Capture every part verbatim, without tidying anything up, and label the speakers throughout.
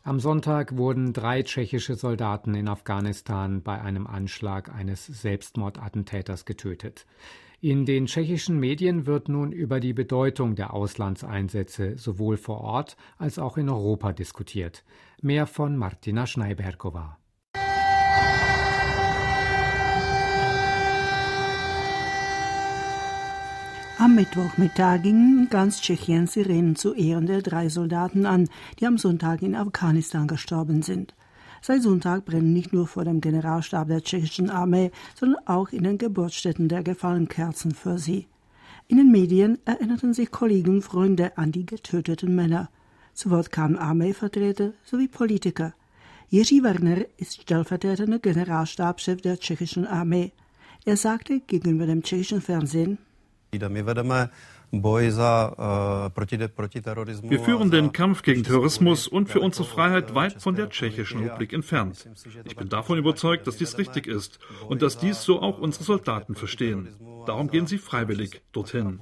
Speaker 1: Am Sonntag wurden drei tschechische Soldaten in Afghanistan bei einem Anschlag eines Selbstmordattentäters getötet. In den tschechischen Medien wird nun über die Bedeutung der Auslandseinsätze sowohl vor Ort als auch in Europa diskutiert. Mehr von Martina Schneiberkova.
Speaker 2: Am Mittwochmittag gingen in ganz Tschechien Sirenen zu Ehren der drei Soldaten an, die am Sonntag in Afghanistan gestorben sind. Seit Sonntag brennen nicht nur vor dem Generalstab der tschechischen Armee, sondern auch in den Geburtsstätten der Gefallenen Kerzen für sie. In den Medien erinnerten sich Kollegen und Freunde an die getöteten Männer. Zu Wort kamen Armeevertreter sowie Politiker. Jiří Werner ist stellvertretender Generalstabschef der tschechischen Armee. Er sagte gegenüber dem tschechischen Fernsehen:
Speaker 3: Wir führen den Kampf gegen Terrorismus und für unsere Freiheit weit von der Tschechischen Republik entfernt. Ich bin davon überzeugt, dass dies richtig ist und dass dies so auch unsere Soldaten verstehen. Darum gehen sie freiwillig dorthin.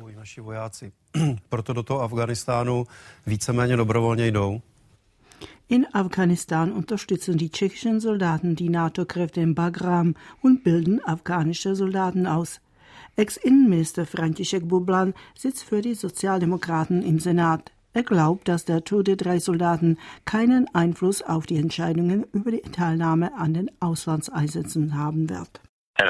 Speaker 2: In Afghanistan unterstützen die tschechischen Soldaten die NATO-Kräfte in Bagram und bilden afghanische Soldaten aus. Ex-Innenminister František Bublan sitzt für die Sozialdemokraten im Senat. Er glaubt, dass der Tod der drei Soldaten keinen Einfluss auf die Entscheidungen über die Teilnahme an den Auslandseinsätzen haben wird.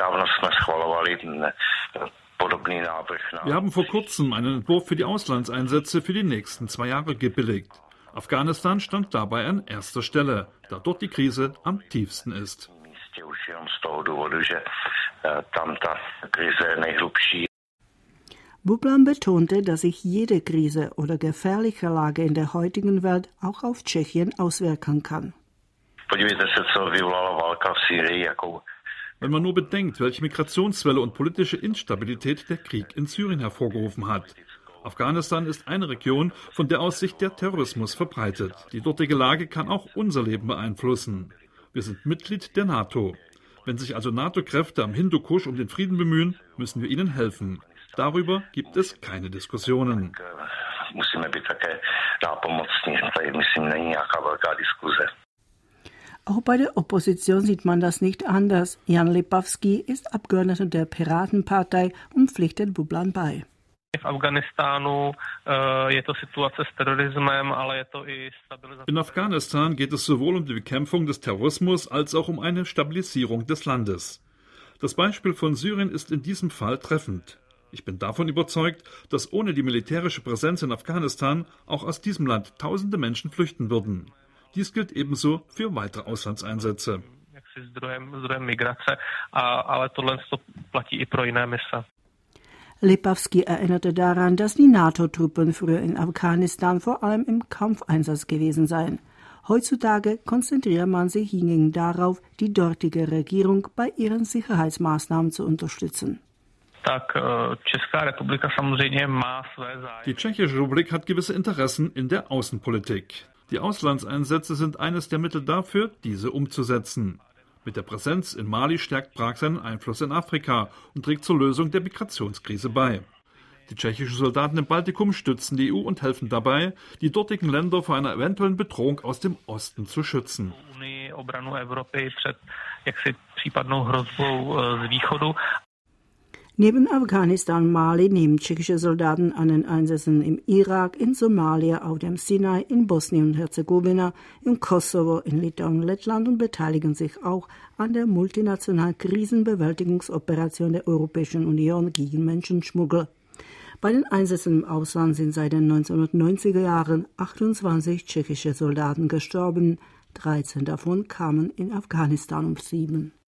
Speaker 3: Wir haben vor kurzem einen Entwurf für die Auslandseinsätze für die nächsten zwei Jahre gebilligt. Afghanistan stand dabei an erster Stelle, da dort die Krise am tiefsten ist.
Speaker 2: Bublan betonte, dass sich jede Krise oder gefährliche Lage in der heutigen Welt auch auf Tschechien auswirken kann.
Speaker 3: Wenn man nur bedenkt, welche Migrationswelle und politische Instabilität der Krieg in Syrien hervorgerufen hat. Afghanistan ist eine Region, von der aus sich der Terrorismus verbreitet. Die dortige Lage kann auch unser Leben beeinflussen. Wir sind Mitglied der NATO. Wenn sich also NATO-Kräfte am Hindukusch um den Frieden bemühen, müssen wir ihnen helfen. Darüber gibt es keine Diskussionen.
Speaker 2: Auch bei der Opposition sieht man das nicht anders. Jan Lipavský ist Abgeordneter der Piratenpartei und pflichtet Bublan bei.
Speaker 3: In Afghanistan geht es sowohl um die Bekämpfung des Terrorismus als auch um eine Stabilisierung des Landes. Das Beispiel von Syrien ist in diesem Fall treffend. Ich bin davon überzeugt, dass ohne die militärische Präsenz in Afghanistan auch aus diesem Land tausende Menschen flüchten würden. Dies gilt ebenso für weitere Auslandseinsätze.
Speaker 2: Lipavský erinnerte daran, dass die NATO-Truppen früher in Afghanistan vor allem im Kampfeinsatz gewesen seien. Heutzutage konzentriert man sich hingegen darauf, die dortige Regierung bei ihren Sicherheitsmaßnahmen zu unterstützen.
Speaker 3: Die Tschechische Republik hat gewisse Interessen in der Außenpolitik. Die Auslandseinsätze sind eines der Mittel dafür, diese umzusetzen. Mit der Präsenz in Mali stärkt Prag seinen Einfluss in Afrika und trägt zur Lösung der Migrationskrise bei. Die tschechischen Soldaten im Baltikum stützen die E U und helfen dabei, die dortigen Länder vor einer eventuellen Bedrohung aus dem Osten zu schützen.
Speaker 2: Neben Afghanistan und Mali nehmen tschechische Soldaten an den Einsätzen im Irak, in Somalia, auf dem Sinai, in Bosnien und Herzegowina, im Kosovo, in Litauen und Lettland und beteiligen sich auch an der multinationalen Krisenbewältigungsoperation der Europäischen Union gegen Menschenschmuggel. Bei den Einsätzen im Ausland sind seit den neunzehnhundertneunziger Jahren achtundzwanzig tschechische Soldaten gestorben. dreizehn davon kamen in Afghanistan ums Leben.